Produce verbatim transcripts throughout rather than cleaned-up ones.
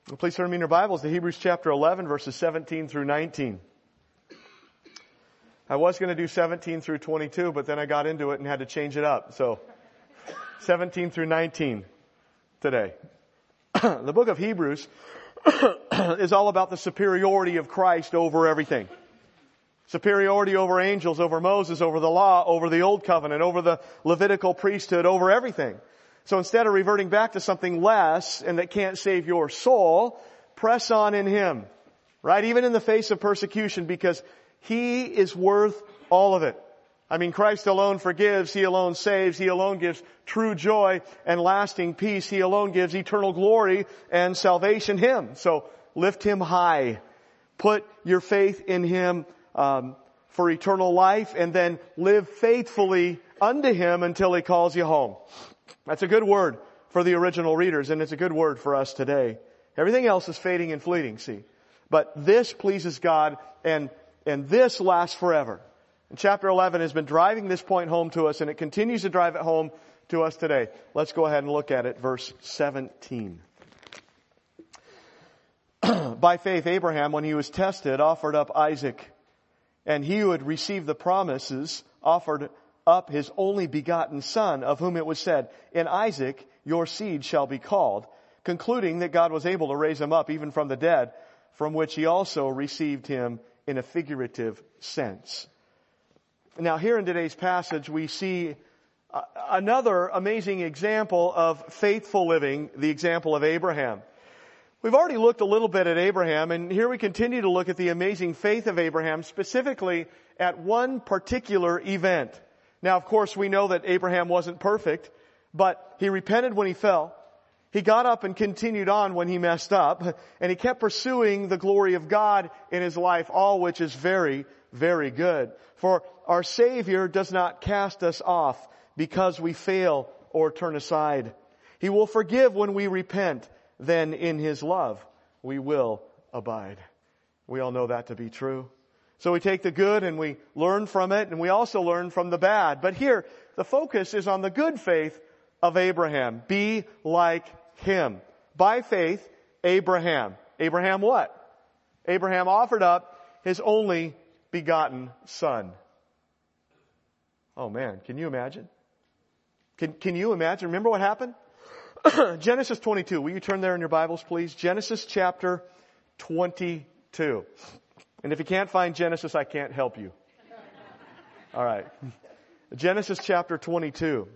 Please turn me in your Bibles to Hebrews chapter eleven, verses seventeen through nineteen. I was going to do seventeen through twenty-two, but then I got into it and had to change it up. So, seventeen through nineteen today. The book of Hebrews is all about the superiority of Christ over everything. Superiority over angels, over Moses, over the law, over the old covenant, over the Levitical priesthood, over everything. So instead of reverting back to something less and that can't save your soul, press on in Him. Right? Even in the face of persecution, because He is worth all of it. I mean, Christ alone forgives. He alone saves. He alone gives true joy and lasting peace. He alone gives eternal glory and salvation. Him. So lift Him high. Put your faith in Him um, for eternal life, and then live faithfully unto Him until He calls you home. That's a good word for the original readers, and it's a good word for us today. Everything else is fading and fleeting, see. But this pleases God, and and this lasts forever. And chapter eleven has been driving this point home to us, and it continues to drive it home to us today. Let's go ahead and look at it, verse seventeen. By faith, Abraham, when he was tested, offered up Isaac, and he who had received the promises offered up his only begotten son, of whom it was said, in Isaac your seed shall be called, concluding that God was able to raise him up even from the dead, from which he also received him in a figurative sense. Now here in today's passage we see another amazing example of faithful living, the example of Abraham. We've already looked a little bit at Abraham, and here we continue to look at the amazing faith of Abraham, specifically at one particular event. Now, of course, we know that Abraham wasn't perfect, but he repented when he fell. He got up and continued on when he messed up, and he kept pursuing the glory of God in his life, all which is very, very good. For our Savior does not cast us off because we fail or turn aside. He will forgive when we repent. Then in His love we will abide. We all know that to be true. So we take the good and we learn from it, and we also learn from the bad. But here, the focus is on the good faith of Abraham. Be like him. By faith, Abraham. Abraham what? Abraham offered up his only begotten son. Oh man, can you imagine? Can, can you imagine? Remember what happened? Genesis twenty-two. Will you turn there in your Bibles, please? Genesis chapter twenty-two. And if you can't find Genesis, I can't help you. All right. Genesis chapter twenty-two.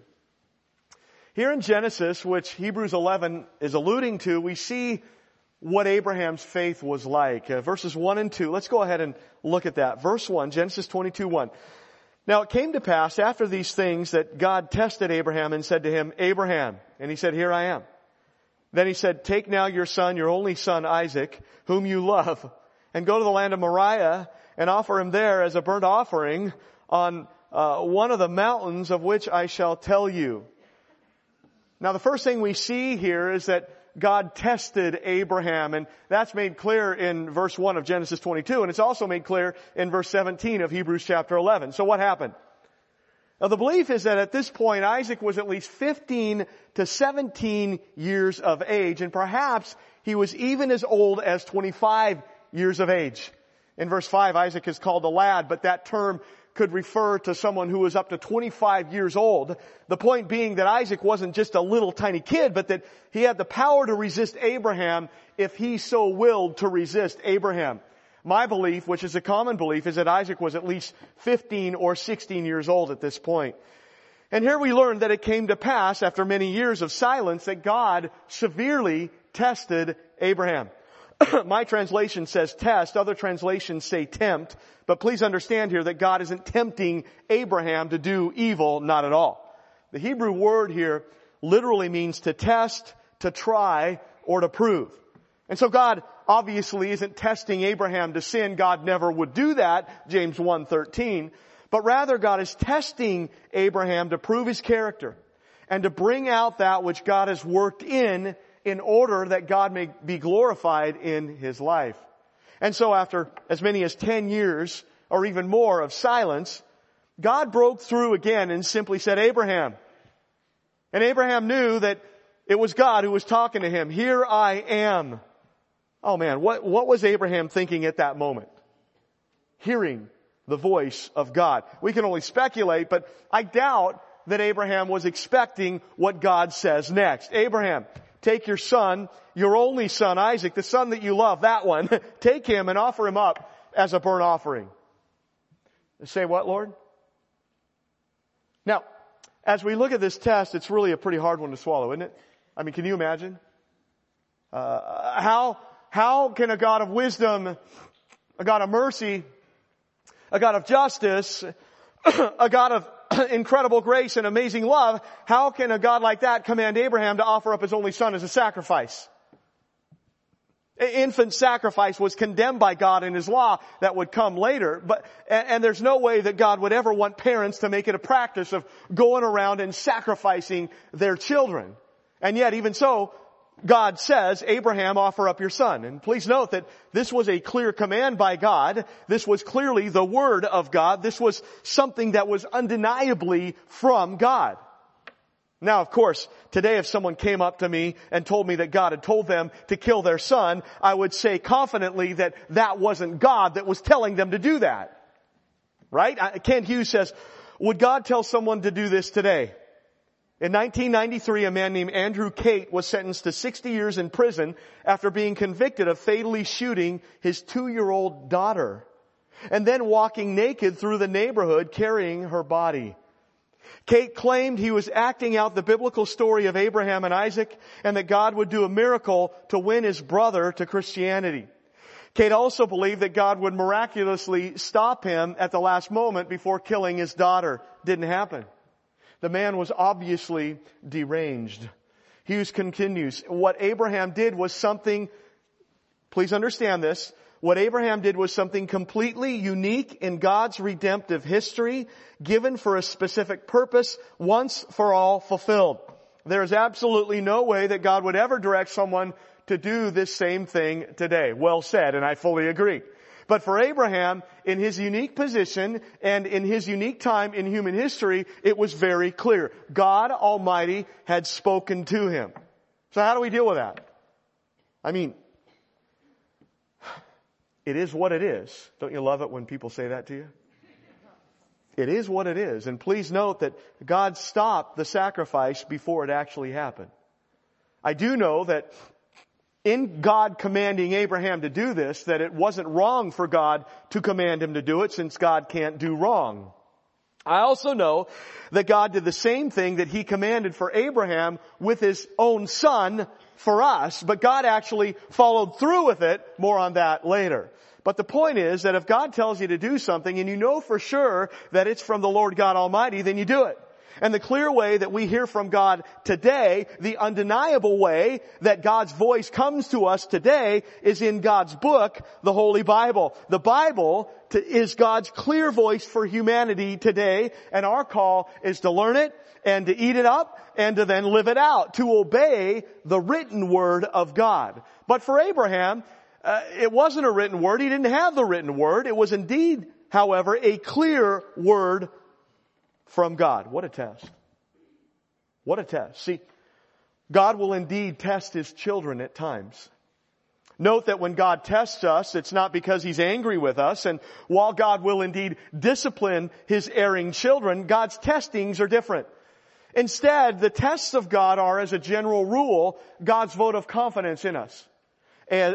Here in Genesis, which Hebrews eleven is alluding to, we see what Abraham's faith was like. Uh, verses one and two. Let's go ahead and look at that. Verse one, Genesis twenty-two, one. Now it came to pass after these things that God tested Abraham and said to him, Abraham. And he said, here I am. Then he said, take now your son, your only son Isaac, whom you love, and go to the land of Moriah and offer him there as a burnt offering on uh, one of the mountains of which I shall tell you. Now the first thing we see here is that God tested Abraham, and that's made clear in verse one of Genesis twenty-two, and it's also made clear in verse seventeen of Hebrews chapter eleven. So what happened? Now the belief is that at this point Isaac was at least fifteen to seventeen years of age, and perhaps he was even as old as twenty-five years of age. In verse five, Isaac is called a lad, but that term could refer to someone who was up to twenty-five years old. The point being that Isaac wasn't just a little tiny kid, but that he had the power to resist Abraham if he so willed to resist Abraham. My belief, which is a common belief, is that Isaac was at least fifteen or sixteen years old at this point. And here we learn that it came to pass after many years of silence that God severely tested Abraham. My translation says test. Other translations say tempt. But please understand here that God isn't tempting Abraham to do evil, not at all. The Hebrew word here literally means to test, to try, or to prove. And so God obviously isn't testing Abraham to sin. God never would do that, James one thirteen. But rather God is testing Abraham to prove his character and to bring out that which God has worked in in order that God may be glorified in his life. And so after as many as ten years or even more of silence, God broke through again and simply said, Abraham. And Abraham knew that it was God who was talking to him. Here I am. Oh man, what, what was Abraham thinking at that moment? Hearing the voice of God. We can only speculate, but I doubt that Abraham was expecting what God says next. Abraham, take your son, your only son, Isaac, the son that you love, that one, take him and offer him up as a burnt offering. Say what, Lord? Now, as we look at this test, it's really a pretty hard one to swallow, isn't it? I mean, can you imagine? Uh, how, how can a God of wisdom, a God of mercy, a God of justice, a God of incredible grace and amazing love, how can a God like that command Abraham to offer up his only son as a sacrifice? Infant sacrifice was condemned by God in His law that would come later, but, and, and there's no way that God would ever want parents to make it a practice of going around and sacrificing their children. And yet, even so, God says, Abraham, offer up your son. And please note that this was a clear command by God. This was clearly the word of God. This was something that was undeniably from God. Now, of course, today if someone came up to me and told me that God had told them to kill their son, I would say confidently that that wasn't God that was telling them to do that. Right? Kent Hughes says, would God tell someone to do this today? In nineteen ninety-three, a man named Andrew Cate was sentenced to sixty years in prison after being convicted of fatally shooting his two-year-old daughter and then walking naked through the neighborhood carrying her body. Cate claimed he was acting out the biblical story of Abraham and Isaac and that God would do a miracle to win his brother to Christianity. Cate also believed that God would miraculously stop him at the last moment before killing his daughter. Didn't happen. The man was obviously deranged. Hughes continues, what Abraham did was something, please understand this, what Abraham did was something completely unique in God's redemptive history, given for a specific purpose, once for all fulfilled. There is absolutely no way that God would ever direct someone to do this same thing today. Well said, and I fully agree. But for Abraham, in his unique position and in his unique time in human history, it was very clear. God Almighty had spoken to him. So how do we deal with that? I mean, it is what it is. Don't you love it when people say that to you? It is what it is. And please note that God stopped the sacrifice before it actually happened. I do know that in God commanding Abraham to do this, that it wasn't wrong for God to command him to do it, since God can't do wrong. I also know that God did the same thing that He commanded for Abraham with His own son for us, but God actually followed through with it. More on that later. But the point is that if God tells you to do something and you know for sure that it's from the Lord God Almighty, then you do it. And the clear way that we hear from God today, the undeniable way that God's voice comes to us today, is in God's book, the Holy Bible. The Bible to, is God's clear voice for humanity today, and our call is to learn it and to eat it up and to then live it out, to obey the written word of God. But for Abraham, uh, it wasn't a written word. He didn't have the written word. It was indeed, however, a clear word from God. What a test. What a test. See, God will indeed test His children at times. Note that when God tests us, it's not because He's angry with us. And while God will indeed discipline His erring children, God's testings are different. Instead, the tests of God are, as a general rule, God's vote of confidence in us. As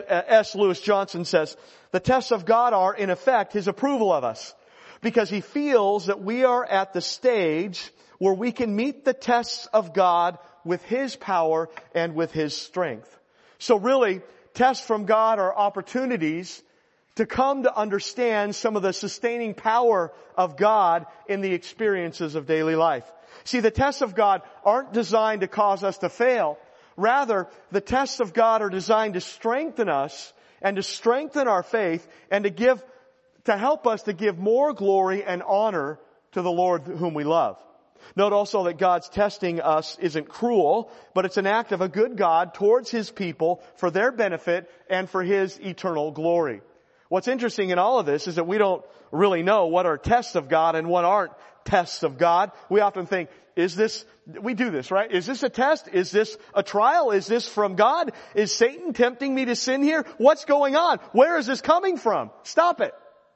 S. Lewis Johnson says, the tests of God are, in effect, His approval of us, because He feels that we are at the stage where we can meet the tests of God with His power and with His strength. So really, tests from God are opportunities to come to understand some of the sustaining power of God in the experiences of daily life. See, the tests of God aren't designed to cause us to fail. Rather, the tests of God are designed to strengthen us and to strengthen our faith and to give to help us to give more glory and honor to the Lord whom we love. Note also that God's testing us isn't cruel, but it's an act of a good God towards His people for their benefit and for His eternal glory. What's interesting in all of this is that we don't really know what are tests of God and what aren't tests of God. We often think, is this, we do this, right? Is this a test? Is this a trial? Is this from God? Is Satan tempting me to sin here? What's going on? Where is this coming from? Stop it.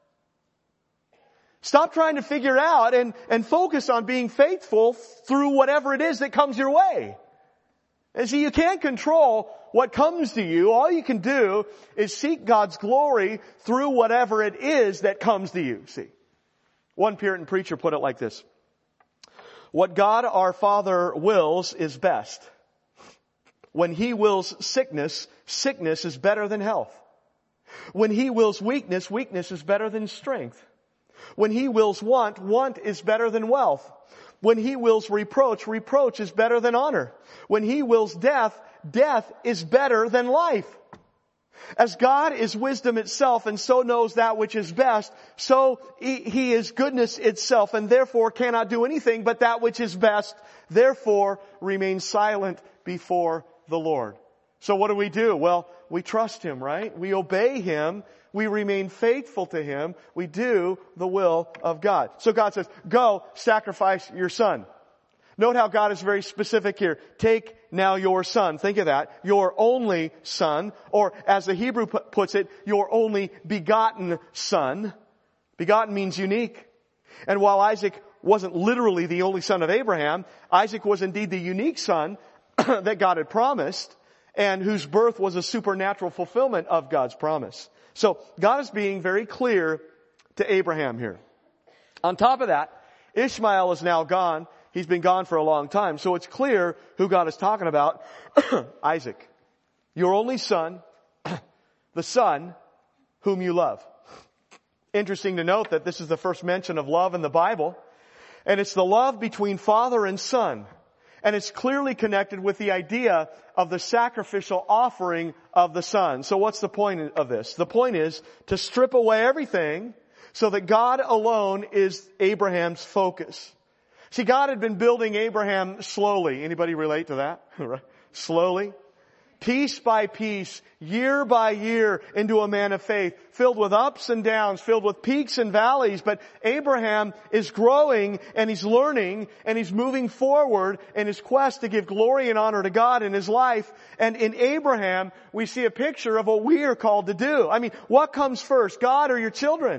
Stop trying to figure out and, and focus on being faithful through whatever it is that comes your way. And see, you can't control what comes to you. All you can do is seek God's glory through whatever it is that comes to you. See, one Puritan preacher put it like this. What God our Father wills is best. When He wills sickness, sickness is better than health. When He wills weakness, weakness is better than strength. When He wills want, want is better than wealth. When He wills reproach, reproach is better than honor. When He wills death, death is better than life. As God is wisdom itself and so knows that which is best, so He is goodness itself and therefore cannot do anything but that which is best, therefore remain silent before the Lord. So what do we do? Well, we trust Him, right? We obey Him. We remain faithful to Him. We do the will of God. So God says, go sacrifice your son. Note how God is very specific here. Take now your son. Think of that. Your only son, or as the Hebrew puts it, your only begotten son. Begotten means unique. And while Isaac wasn't literally the only son of Abraham, Isaac was indeed the unique son that God had promised, and whose birth was a supernatural fulfillment of God's promise. So God is being very clear to Abraham here. On top of that, Ishmael is now gone. He's been gone for a long time. So it's clear who God is talking about. Isaac, your only son, the son whom you love. Interesting to note that this is the first mention of love in the Bible. And it's the love between father and son. And it's clearly connected with the idea of the sacrificial offering of the son. So what's the point of this? The point is to strip away everything so that God alone is Abraham's focus. See, God had been building Abraham slowly. Anybody relate to that? Slowly. Piece by piece, year by year, into a man of faith, filled with ups and downs, filled with peaks and valleys. But Abraham is growing and he's learning and he's moving forward in his quest to give glory and honor to God in his life. And in Abraham, we see a picture of what we are called to do. I mean, what comes first, God or your children?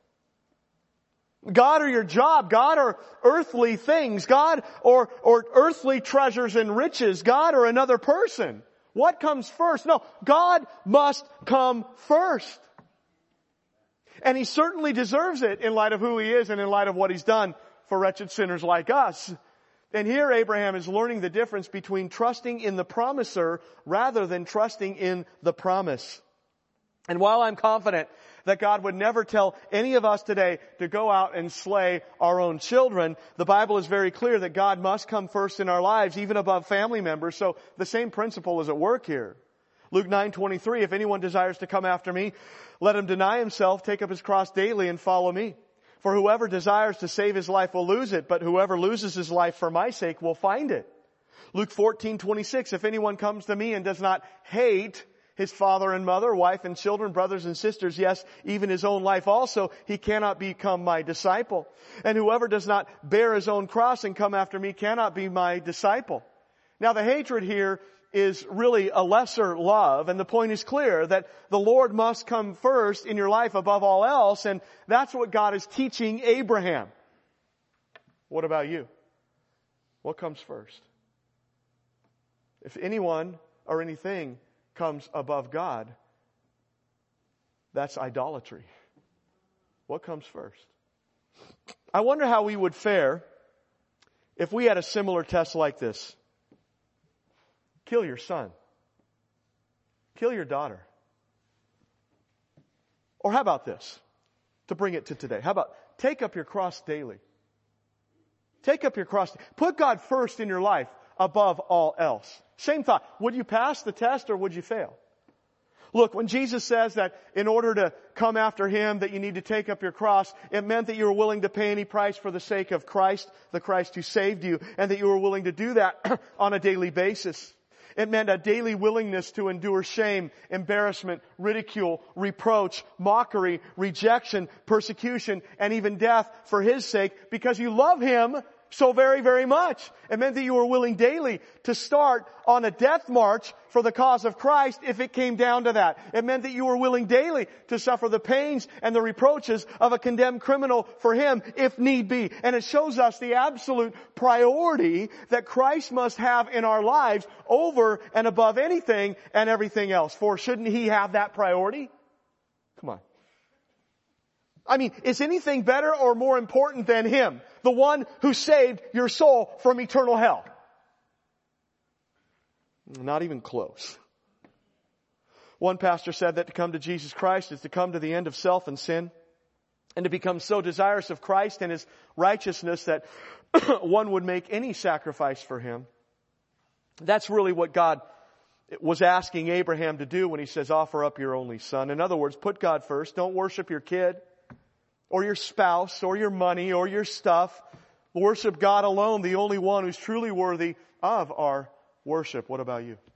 God or your job, God or earthly things, God or, or earthly treasures and riches, God or another person. What comes first? No, God must come first. And He certainly deserves it in light of who He is and in light of what He's done for wretched sinners like us. And here Abraham is learning the difference between trusting in the promiser rather than trusting in the promise. And while I'm confident that God would never tell any of us today to go out and slay our own children, the Bible is very clear that God must come first in our lives, even above family members. So the same principle is at work here. Luke nine twenty-three, if anyone desires to come after me, let him deny himself, take up his cross daily and follow me. For whoever desires to save his life will lose it, but whoever loses his life for my sake will find it. Luke fourteen twenty-six, if anyone comes to me and does not hate his father and mother, wife and children, brothers and sisters, yes, even his own life also, he cannot become my disciple. And whoever does not bear his own cross and come after me cannot be my disciple. Now the hatred here is really a lesser love, and the point is clear that the Lord must come first in your life above all else, and that's what God is teaching Abraham. What about you? What comes first? If anyone or anything comes above God, that's idolatry. What comes first? I wonder how we would fare if we had a similar test like this. Kill your son. Kill your daughter. Or how about this? To bring it to today. How about take up your cross daily? Take up your cross. Put God first in your life above all else. Same thought. Would you pass the test or would you fail? Look, when Jesus says that in order to come after Him that you need to take up your cross, it meant that you were willing to pay any price for the sake of Christ, the Christ who saved you, and that you were willing to do that on a daily basis. It meant a daily willingness to endure shame, embarrassment, ridicule, reproach, mockery, rejection, persecution, and even death for His sake, because you love Him so very, very much. It meant that you were willing daily to start on a death march for the cause of Christ if it came down to that. It meant that you were willing daily to suffer the pains and the reproaches of a condemned criminal for Him if need be. And it shows us the absolute priority that Christ must have in our lives over and above anything and everything else. For shouldn't He have that priority? Come on. I mean, is anything better or more important than Him? The one who saved your soul from eternal hell? Not even close. One pastor said that to come to Jesus Christ is to come to the end of self and sin, and to become so desirous of Christ and His righteousness that one would make any sacrifice for Him. That's really what God was asking Abraham to do when He says, offer up your only son. In other words, put God first. Don't worship your kid, or your spouse, or your money, or your stuff. Worship God alone, the only one who's truly worthy of our worship. What about you?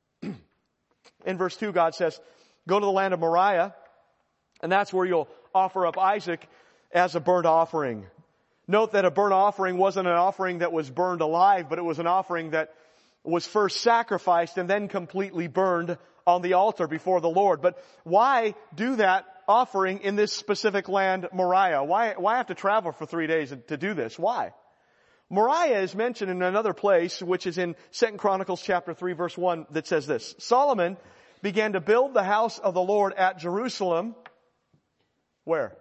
In verse two, God says, go to the land of Moriah, and that's where you'll offer up Isaac as a burnt offering. Note that a burnt offering wasn't an offering that was burned alive, but it was an offering that was first sacrificed and then completely burned on the altar before the Lord. But why do that offering in this specific land, Moriah? Why, why have to travel for three days to do this? Why? Moriah is mentioned in another place, which is in Second Chronicles chapter three, verse one, that says this. Solomon began to build the house of the Lord at Jerusalem. Where?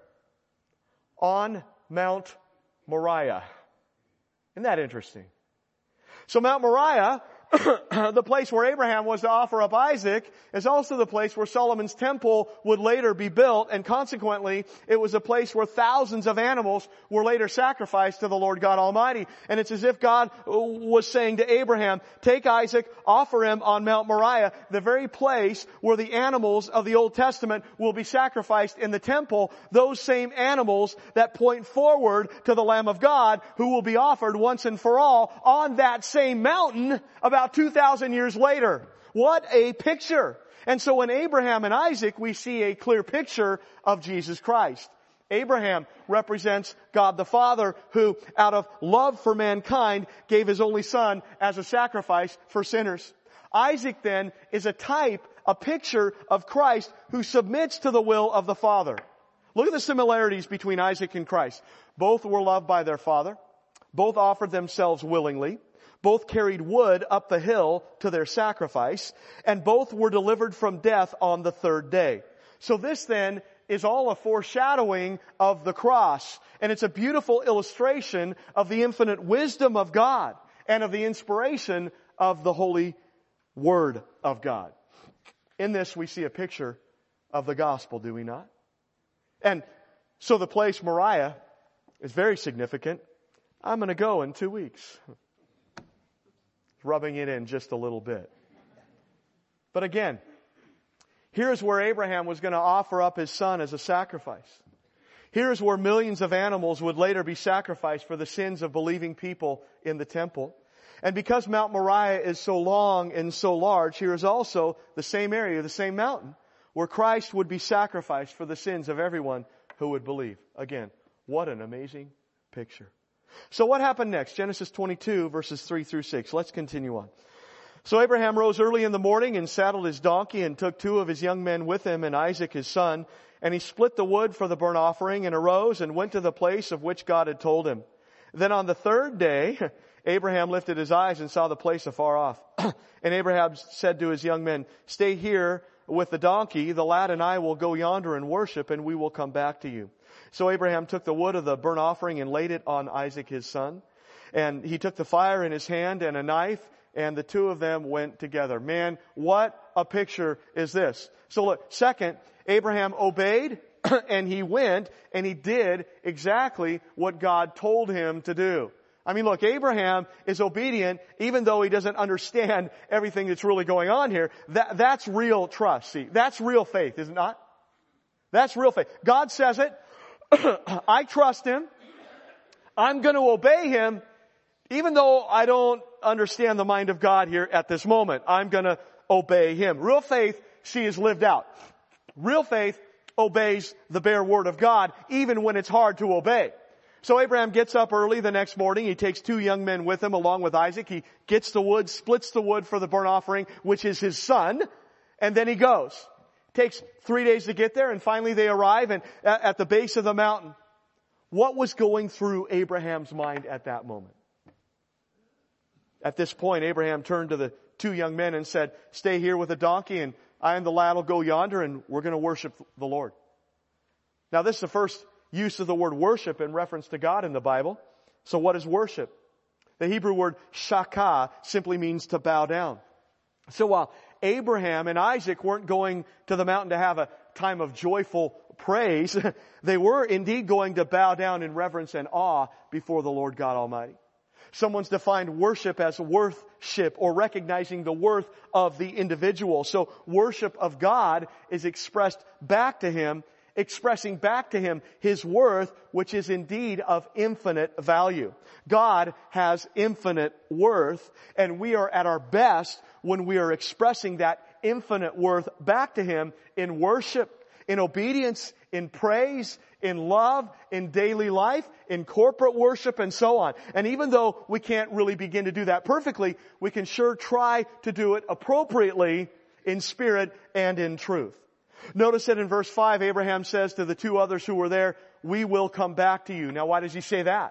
On Mount Moriah. Isn't that interesting? So Mount Moriah, the place where Abraham was to offer up Isaac, is also the place where Solomon's temple would later be built, and consequently, it was a place where thousands of animals were later sacrificed to the Lord God Almighty. And it's as if God was saying to Abraham, take Isaac, offer him on Mount Moriah, the very place where the animals of the Old Testament will be sacrificed in the temple, those same animals that point forward to the Lamb of God, who will be offered once and for all on that same mountain about two thousand years later. What a picture. And so in Abraham and Isaac, we see a clear picture of Jesus Christ. Abraham represents God the Father, who out of love for mankind gave His only son as a sacrifice for sinners. Isaac then is a type, a picture of Christ who submits to the will of the Father. Look at the similarities between Isaac and Christ. Both were loved by their father. Both offered themselves willingly. Both carried wood up the hill to their sacrifice, and both were delivered from death on the third day. So this then is all a foreshadowing of the cross, and it's a beautiful illustration of the infinite wisdom of God and of the inspiration of the Holy Word of God. In this we see a picture of the gospel, do we not? And so the place Moriah is very significant. I'm going to go in two weeks. Rubbing it in just a little bit. But again, here's where Abraham was going to offer up his son as a sacrifice. Here's where millions of animals would later be sacrificed for the sins of believing people in the temple. And because Mount Moriah is so long and so large, here is also the same area, the same mountain, where Christ would be sacrificed for the sins of everyone who would believe. Again, what an amazing picture. So what happened next? Genesis twenty-two, verses three through six. Let's continue on. So Abraham rose early in the morning and saddled his donkey and took two of his young men with him and Isaac his son. And he split the wood for the burnt offering and arose and went to the place of which God had told him. Then on the third day, Abraham lifted his eyes and saw the place afar off. And Abraham said to his young men, stay here with the donkey. The lad and I will go yonder and worship, and we will come back to you. So Abraham took the wood of the burnt offering and laid it on Isaac his son. And he took the fire in his hand and a knife, and the two of them went together. Man, what a picture is this? So look, second, Abraham obeyed, and he went, and he did exactly what God told him to do. I mean, look, Abraham is obedient even though he doesn't understand everything that's really going on here. That, that's real trust. See, that's real faith, is it not? That's real faith. God says it. I trust Him. I'm going to obey Him even though I don't understand the mind of God here at this moment, I'm going to obey Him. Real faith, she is lived out. Real faith obeys the bare word of God, even when it's hard to obey. So Abraham gets up early the next morning. He takes two young men with him along with Isaac. He gets the wood, splits the wood for the burnt offering, which is his son, and then he goes. It takes three days to get there, and finally they arrive and at the base of the mountain. What was going through Abraham's mind at that moment? At this point, Abraham turned to the two young men and said, "Stay here with the donkey, and I and the lad will go yonder, and we're going to worship the Lord." Now, this is the first use of the word worship in reference to God in the Bible. So what is worship? The Hebrew word shakah simply means to bow down. So while Abraham and Isaac weren't going to the mountain to have a time of joyful praise, they were indeed going to bow down in reverence and awe before the Lord God Almighty. Someone's defined worship as worthship, or recognizing the worth of the individual. So worship of God is expressed back to Him, expressing back to Him His worth, which is indeed of infinite value. God has infinite worth, and we are at our best when we are expressing that infinite worth back to Him in worship, in obedience, in praise, in love, in daily life, in corporate worship, and so on. And even though we can't really begin to do that perfectly, we can sure try to do it appropriately in spirit and in truth. Notice that in verse five, Abraham says to the two others who were there, "We will come back to you." Now, why does he say that?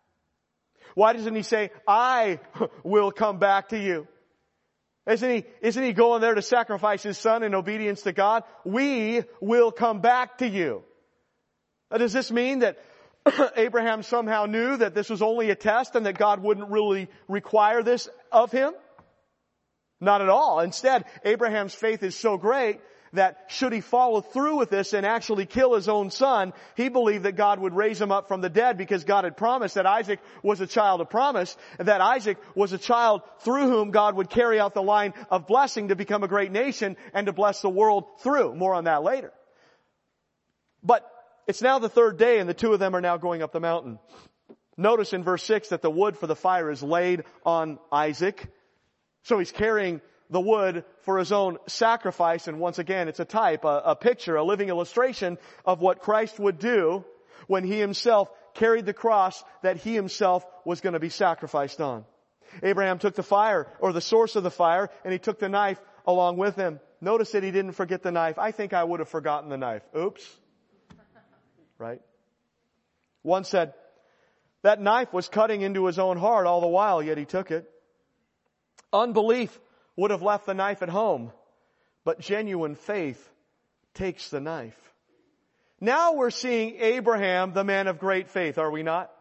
Why doesn't he say, "I will come back to you"? Isn't he, isn't he going there to sacrifice his son in obedience to God? "We will come back to you." Now, does this mean that Abraham somehow knew that this was only a test and that God wouldn't really require this of him? Not at all. Instead, Abraham's faith is so great that should he follow through with this and actually kill his own son, he believed that God would raise him up from the dead, because God had promised that Isaac was a child of promise, and that Isaac was a child through whom God would carry out the line of blessing to become a great nation and to bless the world through. More on that later. But it's now the third day, and the two of them are now going up the mountain. Notice in verse six that the wood for the fire is laid on Isaac. So he's carrying the wood for his own sacrifice. And once again, it's a type, a, a picture, a living illustration of what Christ would do when He Himself carried the cross that He Himself was going to be sacrificed on. Abraham took the fire, or the source of the fire, and he took the knife along with him. Notice that he didn't forget the knife. I think I would have forgotten the knife. Oops. Right? One said, that knife was cutting into his own heart all the while, yet he took it. Unbelief would have left the knife at home, but genuine faith takes the knife. Now we're seeing Abraham, the man of great faith, are we not?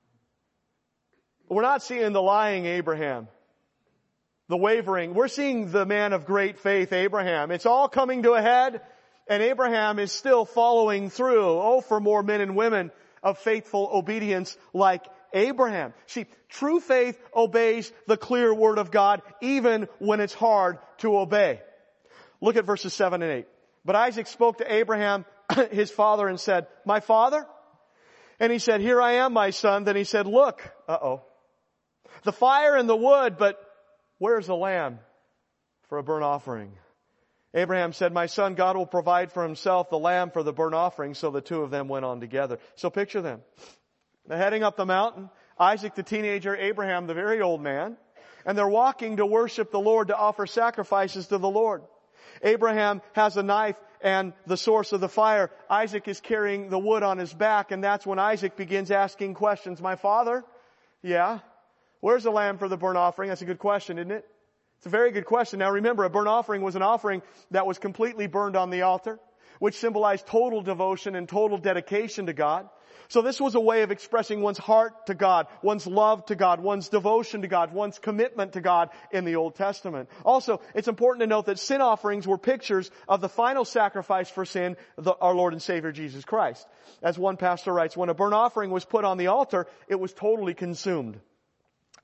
We're not seeing the lying Abraham, the wavering. We're seeing the man of great faith, Abraham. It's all coming to a head, and Abraham is still following through. Oh, for more men and women of faithful obedience like Abraham. See, true faith obeys the clear word of God even when it's hard to obey. Look at verses seven and eight. But Isaac spoke to Abraham, his father, and said, "My father?" And he said, "Here I am, my son." Then he said, "Look, uh-oh, the fire and the wood, but where's the lamb for a burnt offering?" Abraham said, "My son, God will provide for Himself the lamb for the burnt offering." So the two of them went on together. So picture them. They're heading up the mountain. Isaac the teenager, Abraham the very old man. And they're walking to worship the Lord, to offer sacrifices to the Lord. Abraham has a knife and the source of the fire. Isaac is carrying the wood on his back, and that's when Isaac begins asking questions. "My father?" "Yeah." "Where's the lamb for the burnt offering?" That's a good question, isn't it? It's a very good question. Now remember, a burnt offering was an offering that was completely burned on the altar, which symbolized total devotion and total dedication to God. So this was a way of expressing one's heart to God, one's love to God, one's devotion to God, one's commitment to God in the Old Testament. Also, it's important to note that sin offerings were pictures of the final sacrifice for sin, the, our Lord and Savior Jesus Christ. As one pastor writes, when a burnt offering was put on the altar, it was totally consumed.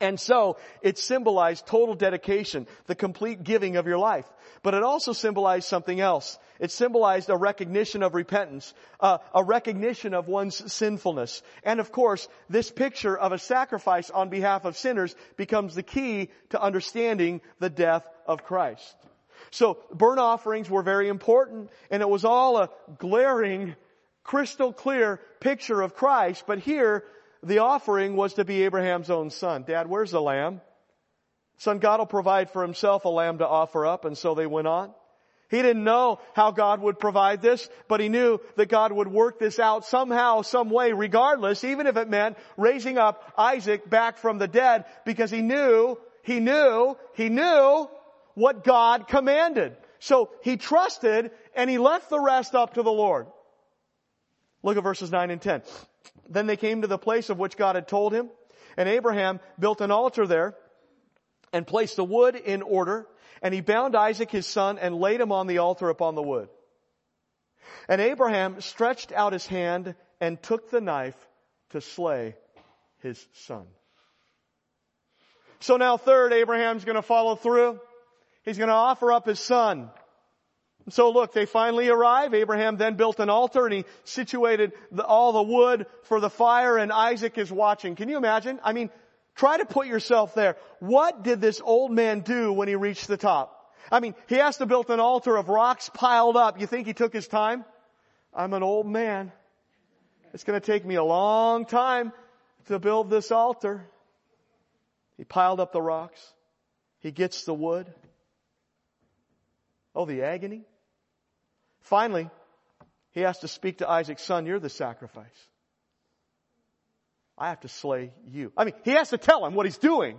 And so it symbolized total dedication, the complete giving of your life. But it also symbolized something else. It symbolized a recognition of repentance, uh, a recognition of one's sinfulness. And of course, this picture of a sacrifice on behalf of sinners becomes the key to understanding the death of Christ. So burnt offerings were very important, and it was all a glaring, crystal clear picture of Christ. But here, the offering was to be Abraham's own son. Dad, where's the lamb? Son, God will provide for himself a lamb to offer up. And so they went on. He didn't know how God would provide this, but he knew that God would work this out somehow, some way, regardless, even if it meant raising up Isaac back from the dead, because he knew, he knew, he knew what God commanded. So he trusted, and he left the rest up to the Lord. Look at verses nine and ten. Then they came to the place of which God had told him, and Abraham built an altar there and placed the wood in order, and he bound Isaac his son and laid him on the altar upon the wood. And Abraham stretched out his hand and took the knife to slay his son. So now third, Abraham's going to follow through. He's going to offer up his son. So look, they finally arrive. Abraham then built an altar and he situated the, all the wood for the fire, and Isaac is watching. Can you imagine? I mean, try to put yourself there. What did this old man do when he reached the top? I mean, he has to build an altar of rocks piled up. You think he took his time? I'm an old man. It's going to take me a long time to build this altar. He piled up the rocks. He gets the wood. Oh, the agony. Finally, he has to speak to Isaac's son, you're the sacrifice. I have to slay you. I mean, he has to tell him what he's doing.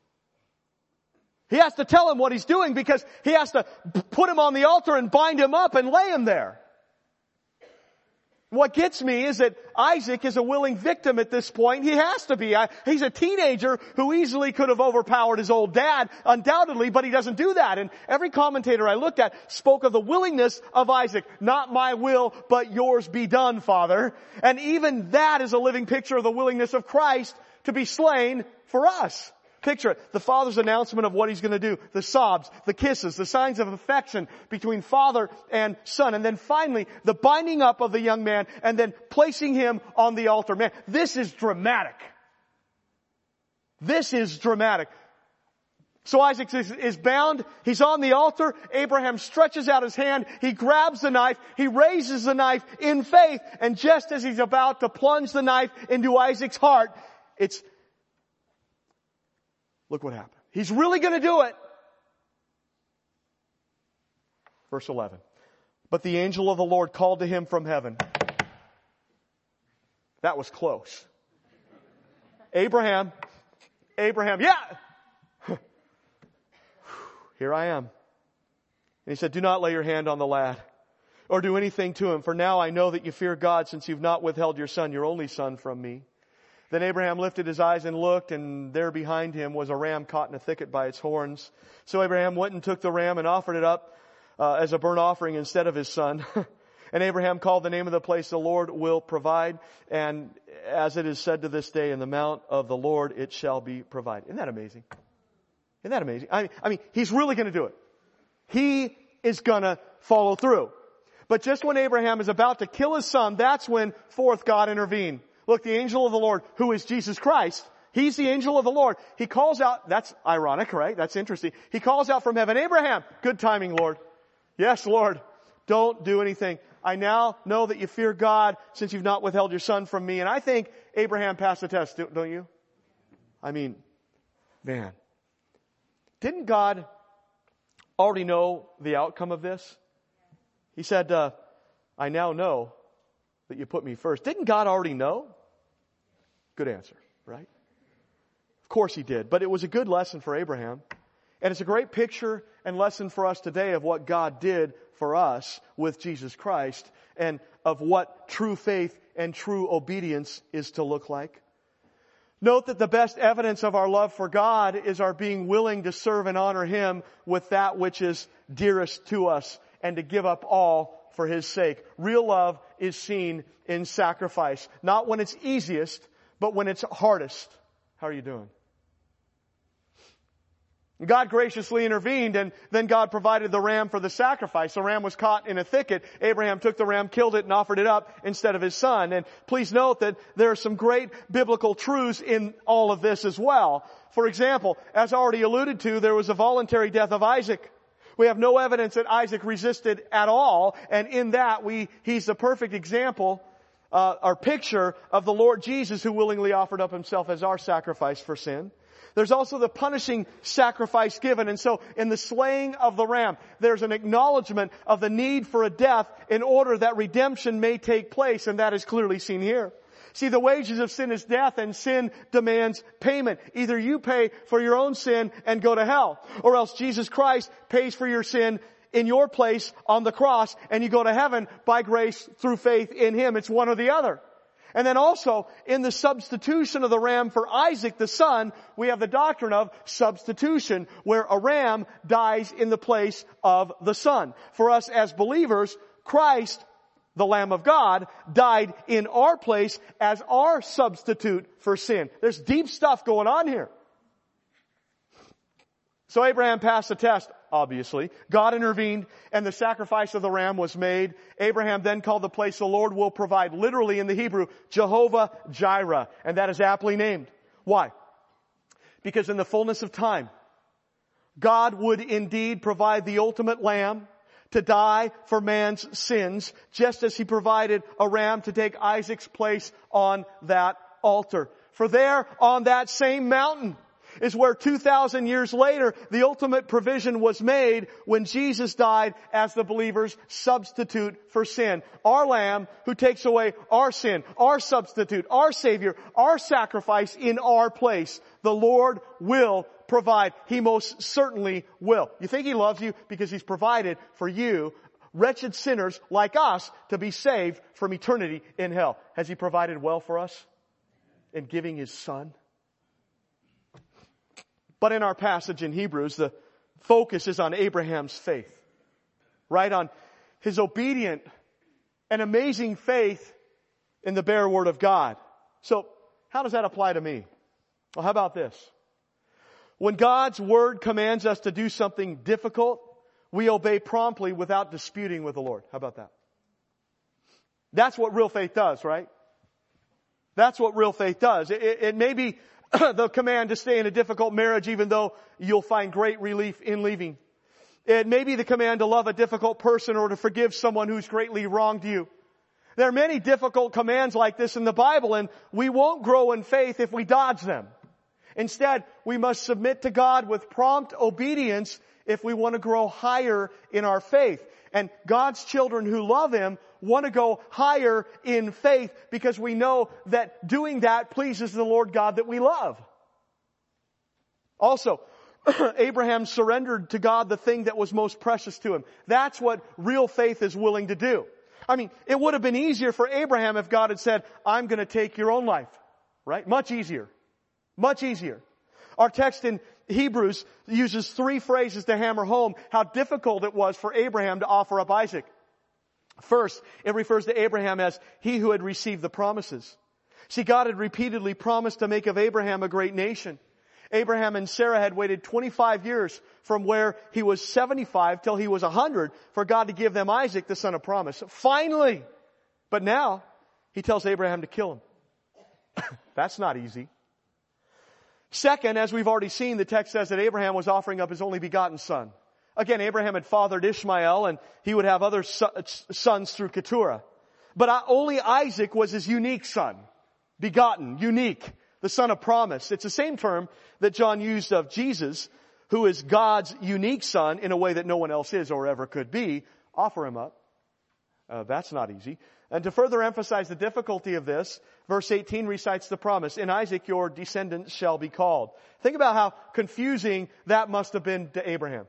He has to tell him what he's doing because he has to put him on the altar and bind him up and lay him there. What gets me is that Isaac is a willing victim at this point. He has to be. He's a teenager who easily could have overpowered his old dad, undoubtedly, but he doesn't do that. And every commentator I looked at spoke of the willingness of Isaac. Not my will, but yours be done, Father. And even that is a living picture of the willingness of Christ to be slain for us. Picture it. The father's announcement of what he's going to do. The sobs, the kisses, the signs of affection between father and son. And then finally, the binding up of the young man and then placing him on the altar. Man, this is dramatic. This is dramatic. So Isaac is, is bound. He's on the altar. Abraham stretches out his hand. He grabs the knife. He raises the knife in faith. And just as he's about to plunge the knife into Isaac's heart, it's look what happened. He's really going to do it. Verse eleven. But the angel of the Lord called to him from heaven. That was close. Abraham, Abraham, yeah! Here I am. And he said, do not lay your hand on the lad or do anything to him, for now I know that you fear God, since you've not withheld your son, your only son, from me. Then Abraham lifted his eyes and looked, and there behind him was a ram caught in a thicket by its horns. So Abraham went and took the ram and offered it up uh, as a burnt offering instead of his son. And Abraham called the name of the place, the Lord will provide. And as it is said to this day, in the mount of the Lord it shall be provided. Isn't that amazing? Isn't that amazing? I mean, I mean he's really going to do it. He is going to follow through. But just when Abraham is about to kill his son, that's when forth God intervened. Look, the angel of the Lord, who is Jesus Christ, he's the angel of the Lord. He calls out, that's ironic, right? That's interesting. He calls out from heaven, Abraham, good timing, Lord. Yes, Lord, don't do anything. I now know that you fear God, since you've not withheld your son from me. And I think Abraham passed the test, don't you? I mean, man. Didn't God already know the outcome of this? He said, uh, I now know that you put me first. Didn't God already know? Good answer, right? Of course he did. But it was a good lesson for Abraham. And it's a great picture and lesson for us today of what God did for us with Jesus Christ and of what true faith and true obedience is to look like. Note that the best evidence of our love for God is our being willing to serve and honor Him with that which is dearest to us and to give up all for His sake. Real love is seen in sacrifice. Not when it's easiest, but when it's hardest. How are you doing? God graciously intervened, and then God provided the ram for the sacrifice. The ram was caught in a thicket. Abraham took the ram, killed it, and offered it up instead of his son. And please note that there are some great biblical truths in all of this as well. For example, as already alluded to, there was a voluntary death of Isaac. We have no evidence that Isaac resisted at all, and in that we he's the perfect example, uh, or picture of the Lord Jesus, who willingly offered up himself as our sacrifice for sin. There's also the punishing sacrifice given. And so in the slaying of the ram, there's an acknowledgement of the need for a death in order that redemption may take place. And that is clearly seen here. See, the wages of sin is death, and sin demands payment. Either you pay for your own sin and go to hell, or else Jesus Christ pays for your sin in your place on the cross, and you go to heaven by grace through faith in Him. It's one or the other. And then also, in the substitution of the ram for Isaac the son, we have the doctrine of substitution, where a ram dies in the place of the son. For us as believers, Christ, the Lamb of God, died in our place as our substitute for sin. There's deep stuff going on here. So Abraham passed the test, obviously. God intervened, and the sacrifice of the ram was made. Abraham then called the place the Lord will provide, literally in the Hebrew, Jehovah Jireh. And that is aptly named. Why? Because in the fullness of time, God would indeed provide the ultimate lamb to die for man's sins, just as He provided a ram to take Isaac's place on that altar. For there, on that same mountain, is where two thousand years later, the ultimate provision was made when Jesus died as the believer's substitute for sin. Our Lamb who takes away our sin, our substitute, our Savior, our sacrifice in our place. The Lord will provide. He most certainly will. You think He loves you because He's provided for you, wretched sinners like us, to be saved from eternity in hell. Has He provided well for us in giving His Son? But in our passage in Hebrews, the focus is on Abraham's faith. Right? On his obedient and amazing faith in the bare word of God. So, how does that apply to me? Well, how about this? When God's word commands us to do something difficult, we obey promptly without disputing with the Lord. How about that? That's what real faith does, right? That's what real faith does. It, it, it may be the command to stay in a difficult marriage, even though you'll find great relief in leaving. It may be the command to love a difficult person or to forgive someone who's greatly wronged you. There are many difficult commands like this in the Bible, and we won't grow in faith if we dodge them. Instead, we must submit to God with prompt obedience if we want to grow higher in our faith. And God's children who love Him want to go higher in faith because we know that doing that pleases the Lord God that we love. Also, Abraham surrendered to God the thing that was most precious to him. That's what real faith is willing to do. I mean, it would have been easier for Abraham if God had said, I'm going to take your own life. Right? Much easier. Much easier. Our text in Hebrews uses three phrases to hammer home how difficult it was for Abraham to offer up Isaac. First, it refers to Abraham as he who had received the promises. See, God had repeatedly promised to make of Abraham a great nation. Abraham and Sarah had waited twenty-five years from where he was seventy-five till he was one hundred for God to give them Isaac, the son of promise. Finally! But now, He tells Abraham to kill him. That's not easy. Second, as we've already seen, the text says that Abraham was offering up his only begotten son. Again, Abraham had fathered Ishmael, and he would have other sons through Keturah. But only Isaac was his unique son. Begotten, unique, the son of promise. It's the same term that John used of Jesus, who is God's unique son in a way that no one else is or ever could be. Offer him up. Uh, that's not easy. And to further emphasize the difficulty of this, verse eighteen recites the promise, in Isaac your descendants shall be called. Think about how confusing that must have been to Abraham.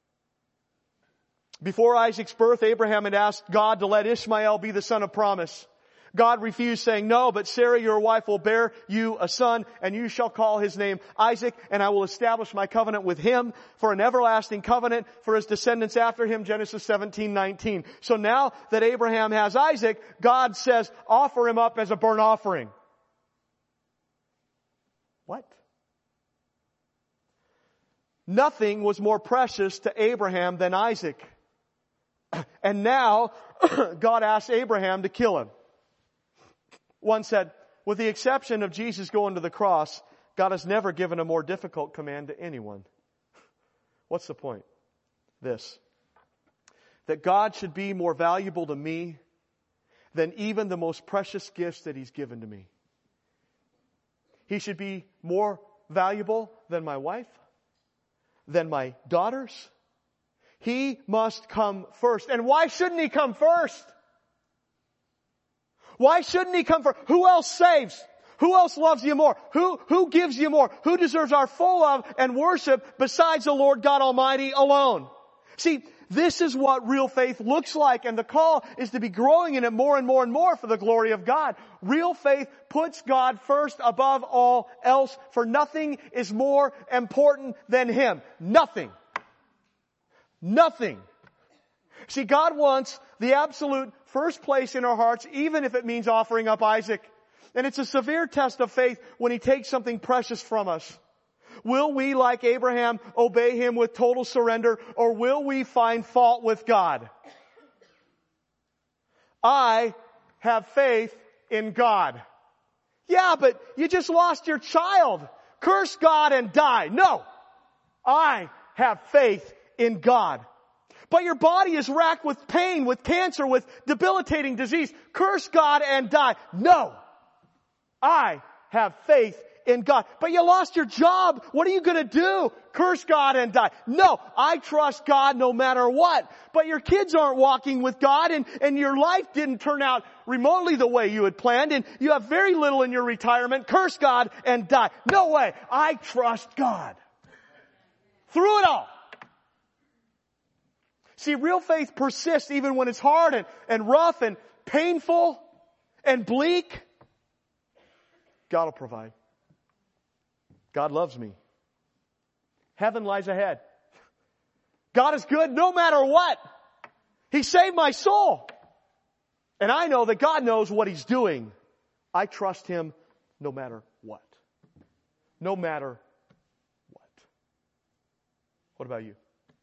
Before Isaac's birth, Abraham had asked God to let Ishmael be the son of promise. God refused, saying, no, but Sarah your wife will bear you a son, and you shall call his name Isaac, and I will establish my covenant with him for an everlasting covenant for his descendants after him, Genesis seventeen nineteen. So now that Abraham has Isaac, God says, offer him up as a burnt offering. What? Nothing was more precious to Abraham than Isaac. And now, God asks Abraham to kill him. One said, with the exception of Jesus going to the cross, God has never given a more difficult command to anyone. What's the point? This. That God should be more valuable to me than even the most precious gifts that He's given to me. He should be more valuable than my wife, than my daughters. He must come first. And why shouldn't He come first? Why shouldn't He come first? Who else saves? Who else loves you more? Who, who gives you more? Who deserves our full love and worship besides the Lord God Almighty alone? See, this is what real faith looks like, and the call is to be growing in it more and more and more for the glory of God. Real faith puts God first above all else, for nothing is more important than Him. Nothing. Nothing. See, God wants the absolute first place in our hearts, even if it means offering up Isaac. And it's a severe test of faith when He takes something precious from us. Will we, like Abraham, obey Him with total surrender, or will we find fault with God? I have faith in God. Yeah, but you just lost your child. Curse God and die. No. I have faith in God. But your body is racked with pain, with cancer, with debilitating disease. Curse God and die. No. I have faith in God. But you lost your job. What are you going to do? Curse God and die. No, I trust God no matter what. But your kids aren't walking with God, and, and your life didn't turn out remotely the way you had planned, and you have very little in your retirement. Curse God and die. No way. I trust God. Through it all. See, real faith persists even when it's hard and, and rough and painful and bleak. God will provide. God loves me. Heaven lies ahead. God is good no matter what. He saved my soul. And I know that God knows what He's doing. I trust Him no matter what. No matter what. What about you?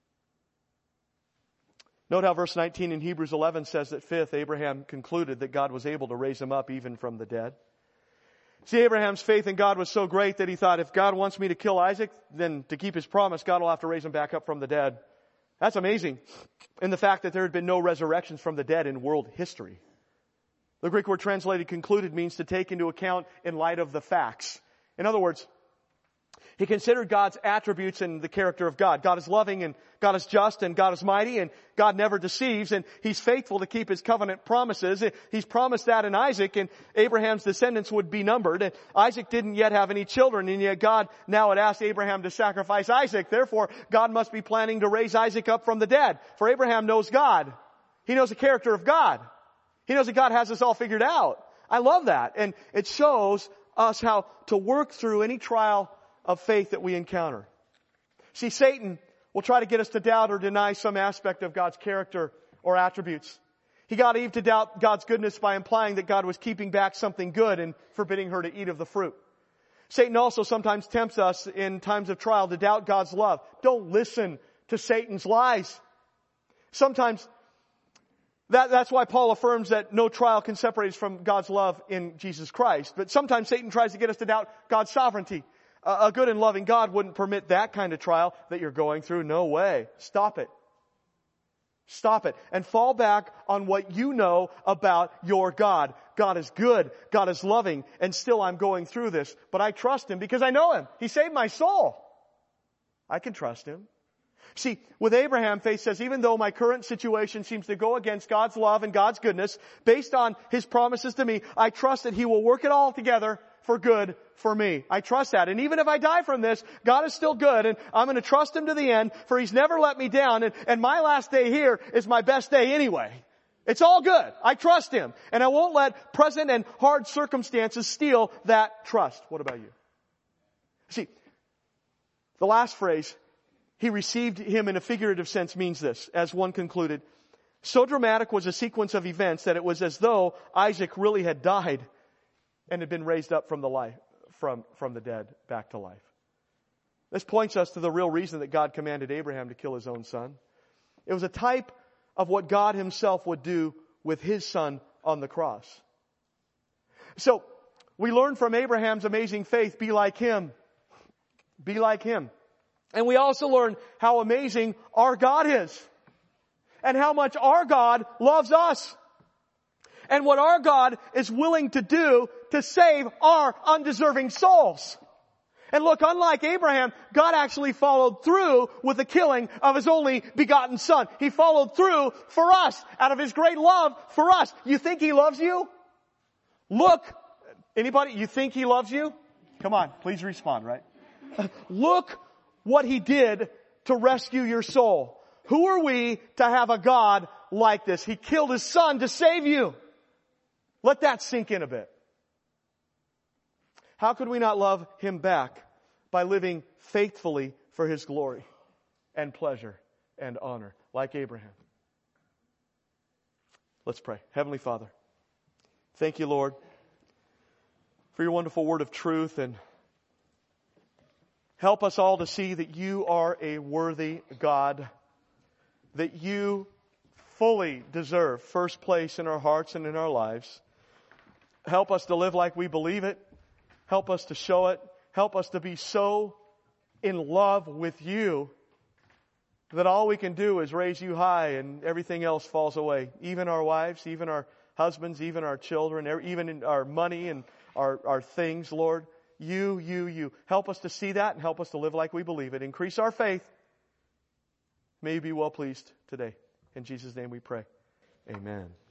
Note how verse nineteen in Hebrews eleven says that fifth, Abraham concluded that God was able to raise him up even from the dead. See, Abraham's faith in God was so great that he thought, if God wants me to kill Isaac, then to keep His promise, God will have to raise him back up from the dead. That's amazing. And the fact that there had been no resurrections from the dead in world history. The Greek word translated concluded means to take into account in light of the facts. In other words, he considered God's attributes and the character of God. God is loving, and God is just, and God is mighty, and God never deceives, and He's faithful to keep His covenant promises. He's promised that in Isaac, and Abraham's descendants would be numbered. And Isaac didn't yet have any children, and yet God now had asked Abraham to sacrifice Isaac. Therefore, God must be planning to raise Isaac up from the dead. For Abraham knows God. He knows the character of God. He knows that God has this all figured out. I love that. And it shows us how to work through any trial of faith that we encounter. See, Satan will try to get us to doubt or deny some aspect of God's character or attributes. He got Eve to doubt God's goodness by implying that God was keeping back something good and forbidding her to eat of the fruit. Satan also sometimes tempts us in times of trial to doubt God's love. Don't listen to Satan's lies. Sometimes that, that's why Paul affirms that no trial can separate us from God's love in Jesus Christ. But sometimes Satan tries to get us to doubt God's sovereignty. A good and loving God wouldn't permit that kind of trial that you're going through. No way. Stop it. Stop it. And fall back on what you know about your God. God is good. God is loving. And still I'm going through this. But I trust Him because I know Him. He saved my soul. I can trust Him. See, with Abraham, faith says, even though my current situation seems to go against God's love and God's goodness, based on His promises to me, I trust that He will work it all together for good for me. I trust that. And even if I die from this, God is still good, and I'm going to trust Him to the end, for He's never let me down, and, and my last day here is my best day anyway. It's all good. I trust Him, and I won't let present and hard circumstances steal that trust. What about you? See, the last phrase, He received him in a figurative sense, means this, as one concluded. So dramatic was a sequence of events that it was as though Isaac really had died and had been raised up from the life, from, from the dead back to life. This points us to the real reason that God commanded Abraham to kill his own son. It was a type of what God himself would do with his son on the cross. So, we learn from Abraham's amazing faith, be like him. Be like him. And we also learn how amazing our God is. And how much our God loves us. And what our God is willing to do to save our undeserving souls. And look, unlike Abraham, God actually followed through with the killing of his only begotten son. He followed through for us, out of his great love for us. You think he loves you? Look, anybody, you think he loves you? Come on, please respond, right? Look what he did to rescue your soul. Who are we to have a God like this? He killed his son to save you. Let that sink in a bit. How could we not love him back by living faithfully for his glory and pleasure and honor like Abraham? Let's pray. Heavenly Father, thank you, Lord, for your wonderful word of truth, and help us all to see that you are a worthy God, that you fully deserve first place in our hearts and in our lives. Help us to live like we believe it. Help us to show it. Help us to be so in love with you that all we can do is raise you high and everything else falls away. Even our wives, even our husbands, even our children, even in our money and our, our things, Lord. You, you, you. Help us to see that and help us to live like we believe it. Increase our faith. May you be well pleased today. In Jesus' name we pray. Amen.